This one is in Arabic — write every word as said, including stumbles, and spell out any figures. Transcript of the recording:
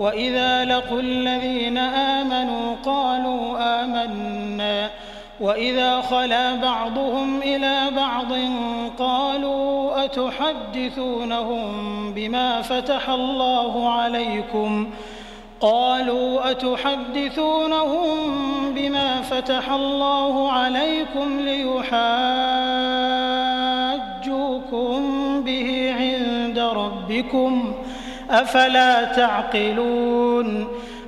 وإذا لقوا الذين آمنوا قالوا آمنا وإذا خلا بعضهم إلى بعض قالوا أتحدثونهم بما فتح الله عليكم قالوا أتحدثونهم بما فتح الله عليكم ليحاجوكم به عند ربكم أفلا تعقلون